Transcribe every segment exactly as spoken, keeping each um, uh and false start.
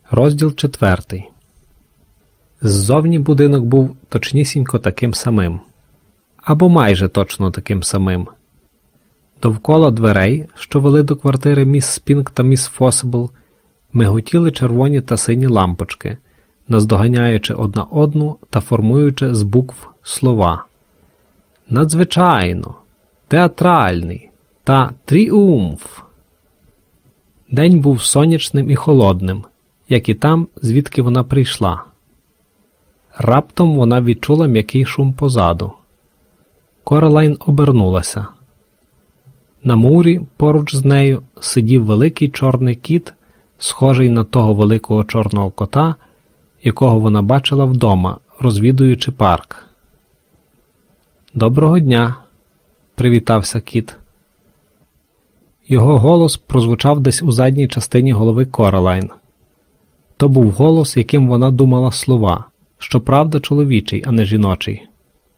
Розділ четвертий. Ззовні будинок був точнісінько таким самим. Або майже точно таким самим. Довкола дверей, що вели до квартири міс Спінк та міс Фосибл, миготіли червоні та сині лампочки, наздоганяючи одна одну та формуючи з букв слова. Надзвичайно, театральний та тріумф. День був сонячним і холодним, як і там, звідки вона прийшла. Раптом вона відчула м'який шум позаду. Коралайн обернулася. На мурі поруч з нею сидів великий чорний кіт, схожий на того великого чорного кота, якого вона бачила вдома, розвідуючи парк. «Доброго дня!» – привітався кіт. Його голос прозвучав десь у задній частині голови Коралайн. То був голос, яким вона думала слова, щоправда чоловічий, а не жіночий.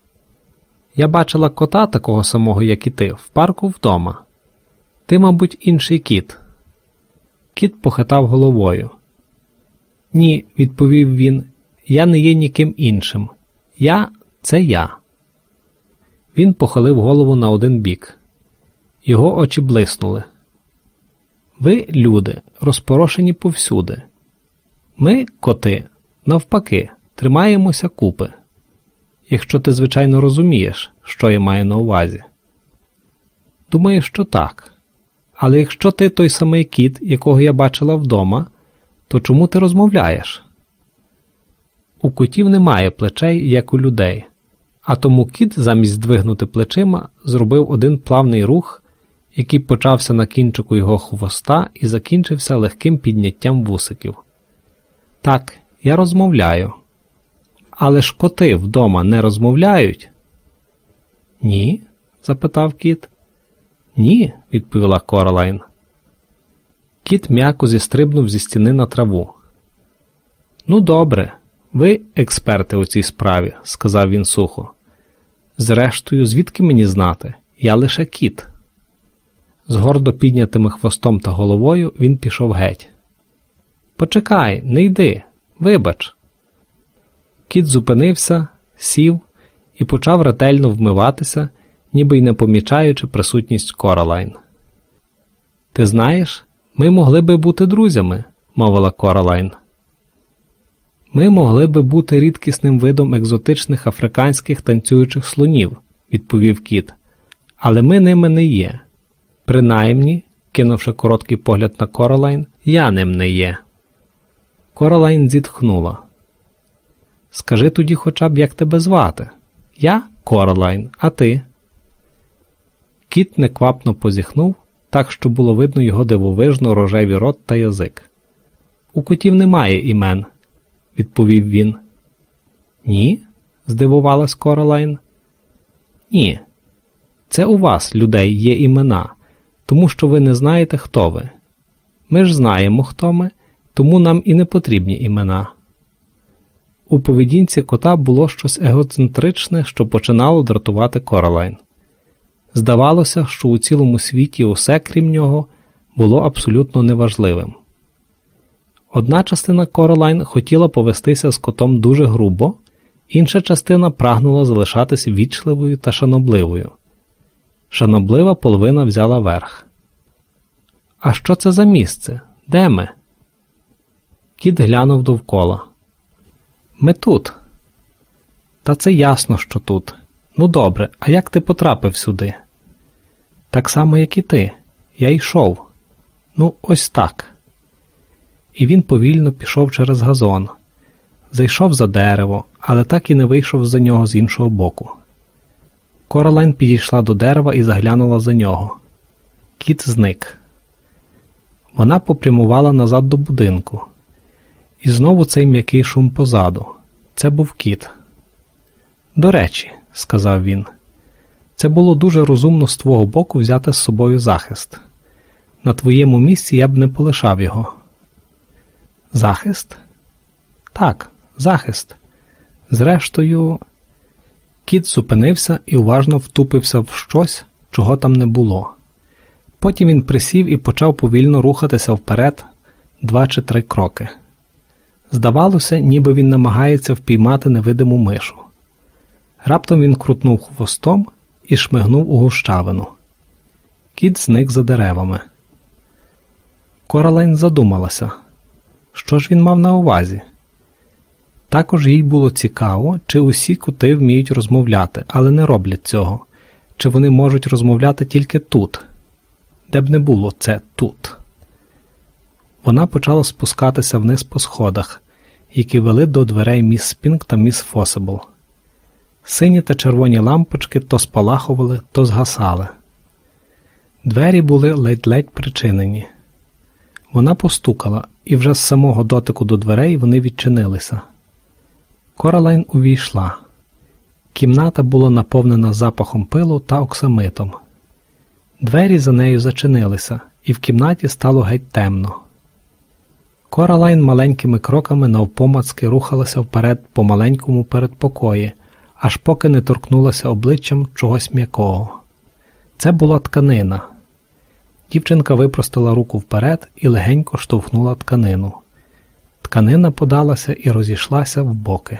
«Я бачила кота такого самого, як і ти, в парку вдома. Ти, мабуть, інший кіт». Кіт похитав головою. «Ні», – відповів він, – «я не є ніким іншим. Я – це я». Він похилив голову на один бік. Його очі блиснули. «Ви, люди, розпорошені повсюди. Ми, коти, навпаки, тримаємося купи. Якщо ти, звичайно, розумієш, що я маю на увазі». «Думаю, що так. Але якщо ти той самий кіт, якого я бачила вдома, то чому ти розмовляєш?» «У котів немає плечей, як у людей. А тому кіт, замість здвигнути плечима, зробив один плавний рух, який почався на кінчику його хвоста і закінчився легким підняттям вусиків. «Так, я розмовляю. Але ж коти вдома не розмовляють?» «Ні?» – запитав кіт. «Ні», – відповіла Коралайн. Кіт м'яко зістрибнув зі стіни на траву. «Ну добре, ви експерти у цій справі», – сказав він сухо. «Зрештою, звідки мені знати? Я лише кіт». З гордо піднятими хвостом та головою він пішов геть. «Почекай, не йди, вибач». Кіт зупинився, сів і почав ретельно вмиватися, ніби й не помічаючи присутність Коралайн. «Ти знаєш, ми могли би бути друзями», – мовила Коралайн. «Ми могли би бути рідкісним видом екзотичних африканських танцюючих слонів», – відповів кіт, – «але ми ними не є. Принаймні, кинувши короткий погляд на Коралайн, я ним не є». Коралайн зітхнула. «Скажи тоді хоча б, як тебе звати? Я Коралайн, а ти?» Кіт неквапно позіхнув, так, що було видно його дивовижно рожевий рот та язик. «У котів немає імен», – відповів він. «Ні?» – здивувалась Коралайн. «Ні. Це у вас, людей, є імена, тому що ви не знаєте, хто ви. Ми ж знаємо, хто ми, тому нам і не потрібні імена». У поведінці кота було щось егоцентричне, що починало дратувати Коралайн. Здавалося, що у цілому світі усе, крім нього, було абсолютно неважливим. Одна частина Коралайн хотіла повестися з котом дуже грубо, інша частина прагнула залишатись вічливою та шанобливою. Шаноблива половина взяла верх. «А що це за місце? Де ми?» Кіт глянув довкола. «Ми тут». «Та це ясно, що тут. Ну добре, а як ти потрапив сюди?» «Так само, як і ти. Я йшов. Ну, ось так». І він повільно пішов через газон. Зайшов за дерево, але так і не вийшов за нього з іншого боку. Коралайн підійшла до дерева і заглянула за нього. Кіт зник. Вона попрямувала назад до будинку. І знову цей м'який шум позаду. Це був кіт. «До речі», – сказав він, – «це було дуже розумно з твого боку взяти з собою захист. На твоєму місці я б не полишав його». «Захист?» «Так, захист. Зрештою...» Кіт зупинився і уважно втупився в щось, чого там не було. Потім він присів і почав повільно рухатися вперед два чи три кроки. Здавалося, ніби він намагається впіймати невидиму мишу. Раптом він крутнув хвостом і шмигнув у гущавину. Кіт зник за деревами. Коралайн задумалася, що ж він мав на увазі. Також їй було цікаво, чи усі коти вміють розмовляти, але не роблять цього, чи вони можуть розмовляти тільки тут, де б не було це тут. Вона почала спускатися вниз по сходах, які вели до дверей міс Спінк та міс Фосибл. Сині та червоні лампочки то спалахували, то згасали. Двері були ледь-ледь причинені. Вона постукала, і вже з самого дотику до дверей вони відчинилися. Коралайн увійшла. Кімната була наповнена запахом пилу та оксамитом. Двері за нею зачинилися, і в кімнаті стало геть темно. Коралайн маленькими кроками навпомацки рухалася вперед по маленькому передпокої, аж поки не торкнулася обличчям чогось м'якого. Це була тканина. Дівчинка випростала руку вперед і легенько штовхнула тканину. Тканина подалася і розійшлася в боки.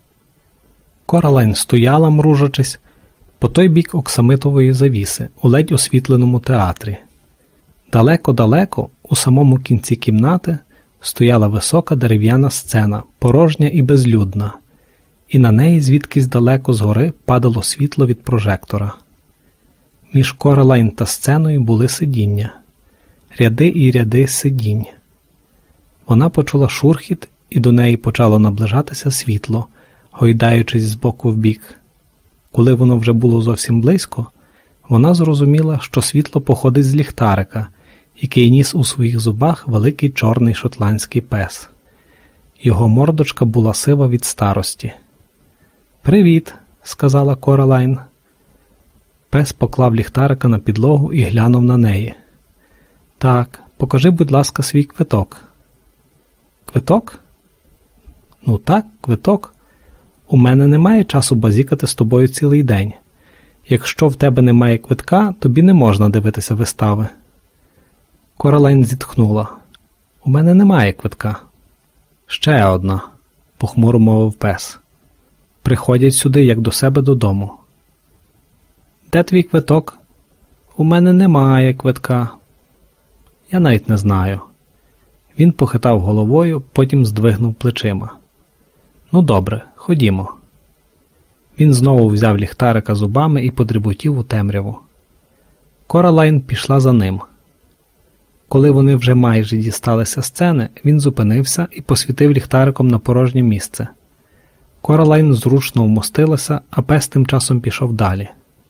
Коралайн стояла, мружачись, по той бік оксамитової завіси, у ледь освітленому театрі. Далеко-далеко, у самому кінці кімнати, стояла висока дерев'яна сцена, порожня і безлюдна, і на неї звідкись далеко згори падало світло від прожектора. Між Коралайн та сценою були сидіння. Ряди і ряди сидінь. Вона почула шурхіт, і до неї почало наближатися світло, гойдаючись з боку в бік. Коли воно вже було зовсім близько, вона зрозуміла, що світло походить з ліхтарика, який ніс у своїх зубах великий чорний шотландський пес. Його мордочка була сива від старості. «Привіт», – сказала Коралайн. Пес поклав ліхтарика на підлогу і глянув на неї. «Так, покажи, будь ласка, свій квиток». «Квиток?» «Ну так, квиток. У мене немає часу базікати з тобою цілий день. Якщо в тебе немає квитка, тобі не можна дивитися вистави». Коралайн зітхнула. «У мене немає квитка». «Ще одна», – похмуро мовив пес. «Приходять сюди, як до себе додому». «Де твій квиток?» «У мене немає квитка». «Я навіть не знаю». Він похитав головою, потім здвигнув плечима. «Ну добре, ходімо». Він знову взяв ліхтарика зубами і подріботів у темряву. Коралайн пішла за ним. Коли вони вже майже дісталися сцени, він зупинився і посвітив ліхтариком на порожнє місце. Коралайн зручно вмостилася, а пес тим часом пішов далі.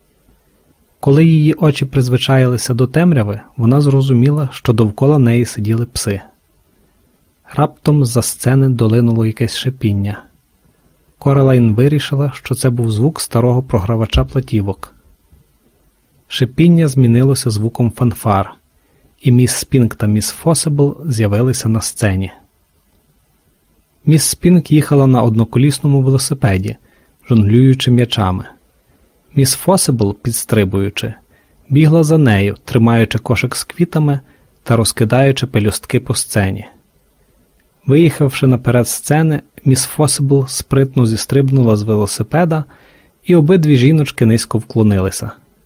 Коли її очі призвичаїлися до темряви, вона зрозуміла, що довкола неї сиділи пси. Раптом з-за сцени долинуло якесь шипіння. Коралайн вирішила, що це був звук старого програвача платівок. Шипіння змінилося звуком фанфар, і міс Спінк та міс Фосибл з'явилися на сцені. Міс Спінк їхала на одноколісному велосипеді, жонглюючи м'ячами. Міс Фосибл, підстрибуючи, бігла за нею, тримаючи кошик з квітами та розкидаючи пелюстки по сцені. Виїхавши наперед сцени, міс Фосибл спритно зістрибнула з велосипеда, і обидві жіночки низько вклонилися.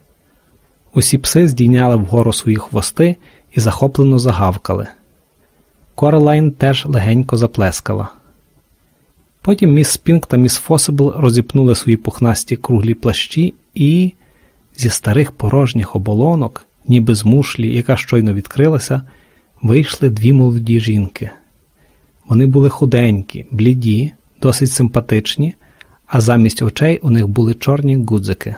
Усі пси здійняли вгору свої хвости і захоплено загавкали. Коралайн теж легенько заплескала. Потім міс Спінк та міс Фосибл розіпнули свої пухнасті круглі плащі і, зі старих порожніх оболонок, ніби з мушлі, яка щойно відкрилася, вийшли дві молоді жінки. Вони були худенькі, бліді, досить симпатичні, а замість очей у них були чорні гудзики.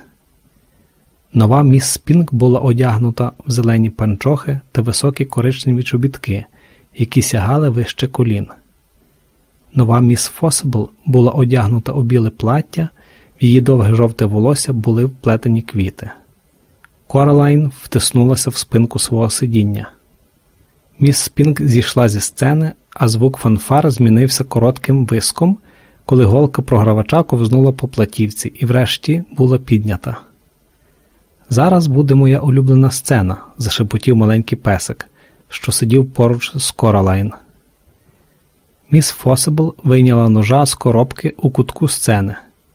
Нова міс Спінк була одягнута в зелені панчохи та високі коричневі чобітки, які сягали вище колін. Нова міс Фосибл була одягнута у біле плаття, в її довге жовте волосся були вплетені квіти. Коралайн втиснулася в спинку свого сидіння. Міс Спінк зійшла зі сцени, а звук фанфар змінився коротким виском, коли голка програвача ковзнула по платівці і врешті була піднята. «Зараз буде моя улюблена сцена», – зашепотів маленький песик, що сидів поруч з Коралайн. Міс Фосибл вийняла ножа з коробки у кутку сцени.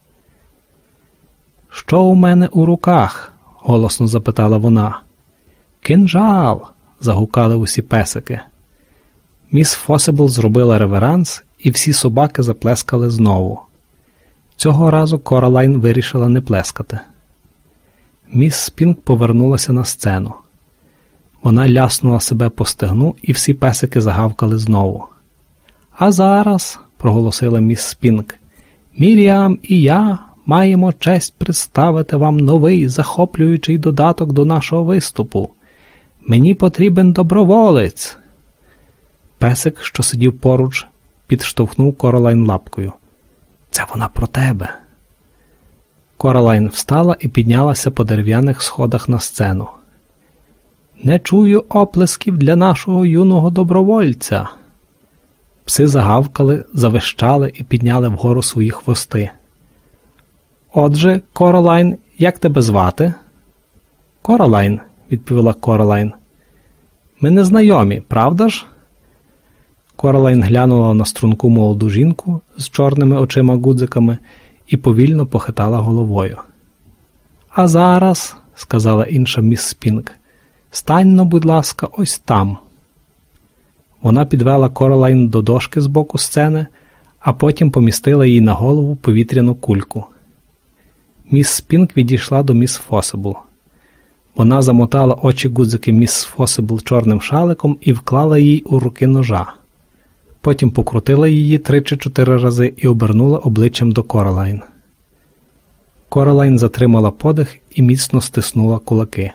«Що у мене у руках?» – голосно запитала вона. «Кинжал!» – загукали усі песики. Міс Фосибл зробила реверанс, і всі собаки заплескали знову. Цього разу Коралайн вирішила не плескати. Міс Спінк повернулася на сцену. Вона ляснула себе по стегну, і всі песики загавкали знову. «А зараз», – проголосила міс Спінк, – «Міріам і я маємо честь представити вам новий захоплюючий додаток до нашого виступу. Мені потрібен доброволець». Песик, що сидів поруч, підштовхнув Коралайн лапкою. «Це вона про тебе». Коралайн встала і піднялася по дерев'яних сходах на сцену. «Не чую оплесків для нашого юного добровольця». Пси загавкали, завищали і підняли вгору свої хвости. «Отже, Коралайн, як тебе звати?» «Коралайн», – відповіла Коралайн. «Ми не знайомі, правда ж?» Коралайн глянула на струнку молоду жінку з чорними очима-гудзиками і повільно похитала головою. «А зараз», – сказала інша міс Спінк, – «стань-но, будь ласка, ось там». Вона підвела Коралайн до дошки з боку сцени, а потім помістила їй на голову повітряну кульку. Міс Спінк відійшла до міс Фосибл. Вона замотала очі-гудзики міс Фосибл чорним шаликом і вклала їй у руки ножа. Потім покрутила її три чи чотири рази і обернула обличчям до Коралайн. Коралайн затримала подих і міцно стиснула кулаки.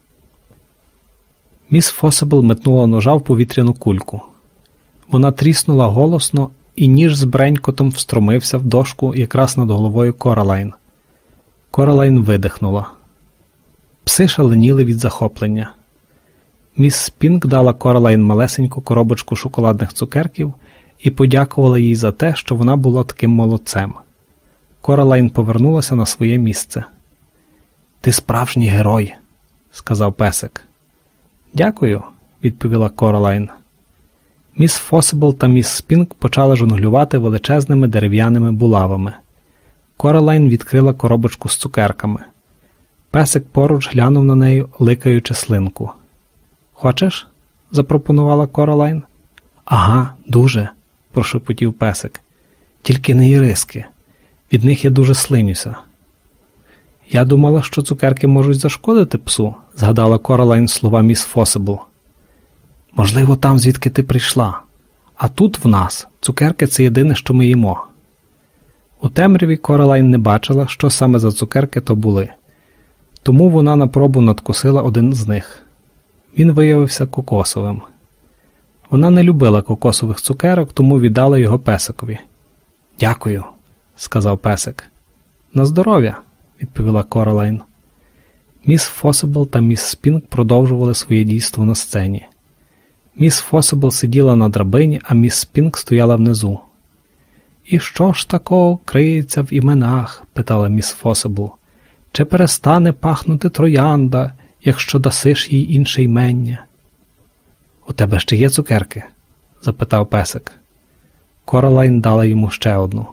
Міс Фосибл метнула ножа в повітряну кульку. Вона тріснула голосно, і ніж з бренькотом встромився в дошку якраз над головою Коралайн. Коралайн видихнула. Пси шаленіли від захоплення. Міс Спінк дала Коралайн малесеньку коробочку шоколадних цукерків і подякувала їй за те, що вона була таким молодцем. Коралайн повернулася на своє місце. «Ти справжній герой», – сказав песик. «Дякую», – відповіла Коралайн. Міс Фосибл та міс Спінк почали жонглювати величезними дерев'яними булавами. Коралайн відкрила коробочку з цукерками. Песик поруч глянув на неї, ликаючи слинку. «Хочеш?» – запропонувала Коралайн. «Ага, дуже», – прошепотів песик. «Тільки не іриски. Від них я дуже слинюся». «Я думала, що цукерки можуть зашкодити псу», – згадала Коралайн слова міс Фосибл. «Можливо, там, звідки ти прийшла. А тут в нас цукерки – це єдине, що ми їмо». У темряві Коралайн не бачила, що саме за цукерки то були. Тому вона на пробу надкусила один з них. Він виявився кокосовим. Вона не любила кокосових цукерок, тому віддала його песикові. «Дякую», – сказав песик. «На здоров'я», – відповіла Коралайн. Міс Фосибл та міс Спінк продовжували своє дійство на сцені. Міс Фосибл сиділа на драбині, а міс Спінк стояла внизу. «І що ж такого криється в іменах?» – питала міс Фосибл. «Чи перестане пахнути троянда, якщо дасиш їй інше ймення?» «У тебе ще є цукерки?» – запитав песик. Коралайн дала йому ще одну.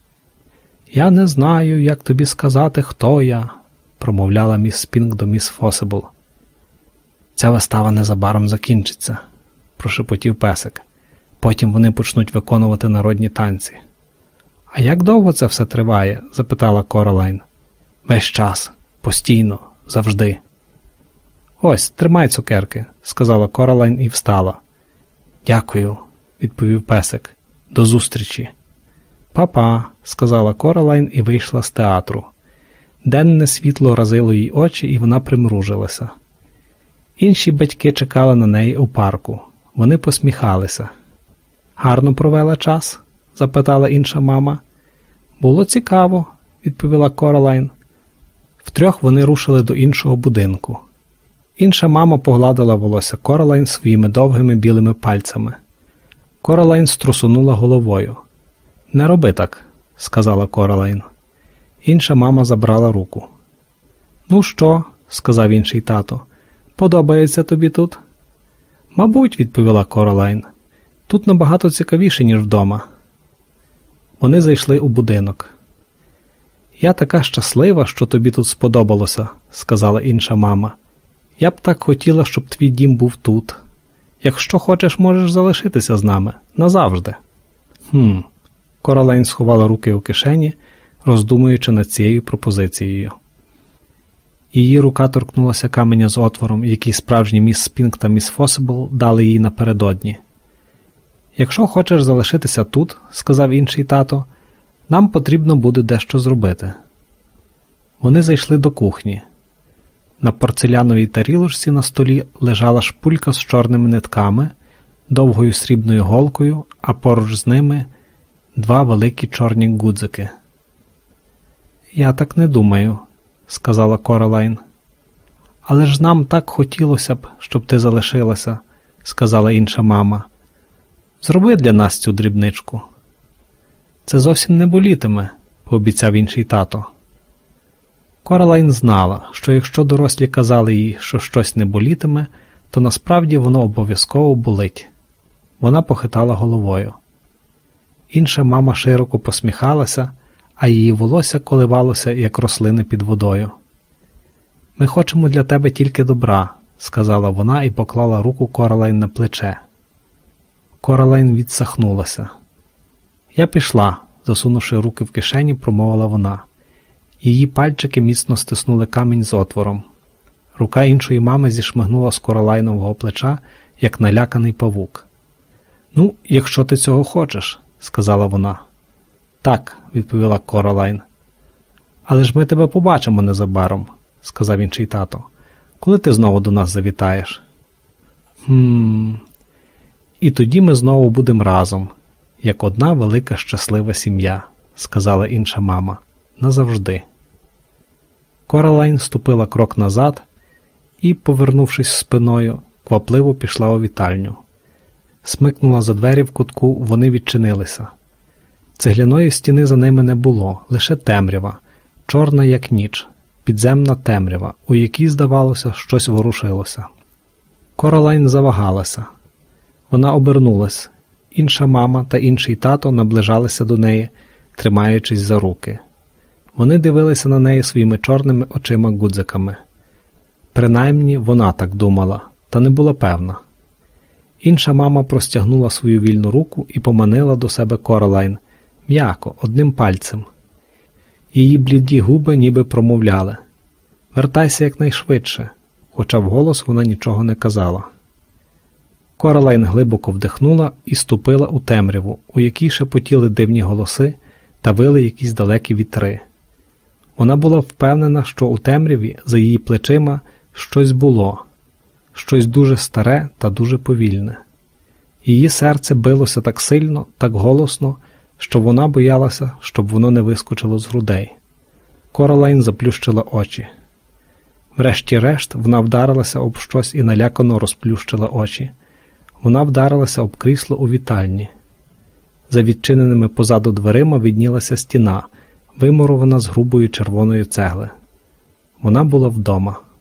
«Я не знаю, як тобі сказати, хто я», – промовляла міс Спінк до міс Фосибл. «Ця вистава незабаром закінчиться», – прошепотів песик. «Потім вони почнуть виконувати народні танці». «А як довго це все триває?» – запитала Коралайн. «Весь час. Постійно. Завжди». «Ось, тримай цукерки», – сказала Коралайн і встала. «Дякую», – відповів песик. «До зустрічі». «Па-па», – сказала Коралайн і вийшла з театру. Денне світло разило їй очі, і вона примружилася. Інші батьки чекали на неї у парку. Вони посміхалися. «Гарно провела час?» – запитала інша мама. «Було цікаво», – відповіла Коралайн. Втрьох вони рушили до іншого будинку. Інша мама погладила волосся Коралайн своїми довгими білими пальцями. Коралайн струсунула головою. «Не роби так», – сказала Коралайн. Інша мама забрала руку. «Ну що?» – сказав інший тато. «Подобається тобі тут?» «Мабуть», – відповіла Коралайн. Тут набагато цікавіше, ніж вдома. Вони зайшли у будинок. «Я така щаслива, що тобі тут сподобалося», – сказала інша мама. «Я б так хотіла, щоб твій дім був тут. Якщо хочеш, можеш залишитися з нами. Назавжди». «Хм». Коралайн сховала руки у кишені, роздумуючи над цією пропозицією. Її рука торкнулася каменя з отвором, який справжні міс Спінк та міс Фосибл дали їй напередодні. «Якщо хочеш залишитися тут», – сказав інший тато, – «нам потрібно буде дещо зробити». Вони зайшли до кухні. На порцеляновій тарілочці на столі лежала шпулька з чорними нитками, довгою срібною голкою, а поруч з ними два великі чорні гудзики. «Я так не думаю», – сказала Коралайн. «Але ж нам так хотілося б, щоб ти залишилася», – сказала інша мама. «Зроби для нас цю дрібничку». «Це зовсім не болітиме», – пообіцяв інший тато. Коралайн знала, що якщо дорослі казали їй, що щось не болітиме, то насправді воно обов'язково болить. Вона похитала головою. Інша мама широко посміхалася, а її волосся коливалося, як рослини під водою. «Ми хочемо для тебе тільки добра», – сказала вона і поклала руку Коралайн на плече. Коралайн відсахнулася. «Я пішла», – засунувши руки в кишені, промовила вона. Її пальчики міцно стиснули камінь з отвором. Рука іншої мами зішмигнула з Коралайнового плеча, як наляканий павук. «Ну, якщо ти цього хочеш», – сказала вона. «Так», – відповіла Коралайн. «Але ж ми тебе побачимо незабаром», – сказав інший тато. «Коли ти знову до нас завітаєш?» «Хм... І тоді ми знову будемо разом, як одна велика щаслива сім'я», – сказала інша мама. «Назавжди». Коралайн ступила крок назад і, повернувшись спиною, квапливо пішла у вітальню. Смикнула за двері в кутку, вони відчинилися. Цегляної стіни за ними не було, лише темрява, чорна як ніч, підземна темрява, у якій, здавалося, щось ворушилося. Коралайн завагалася. Вона обернулась. Інша мама та інший тато наближалися до неї, тримаючись за руки. Вони дивилися на неї своїми чорними очима-гудзиками. Принаймні, вона так думала, та не була певна. Інша мама простягнула свою вільну руку і поманила до себе Коралайн, м'яко, одним пальцем. Її бліді губи ніби промовляли: «Вертайся якнайшвидше», хоча вголос вона нічого не казала. Коралайн глибоко вдихнула і ступила у темряву, у якій шепотіли дивні голоси та вили якісь далекі вітри. Вона була впевнена, що у темряві за її плечима щось було, щось дуже старе та дуже повільне. Її серце билося так сильно, так голосно, що вона боялася, щоб воно не вискочило з грудей. Коралайн заплющила очі. Врешті-решт вона вдарилася об щось і налякано розплющила очі. Вона вдарилася об крісло у вітальні. За відчиненими позаду дверима виднілася стіна, вимурована з грубої червоної цегли. Вона була вдома.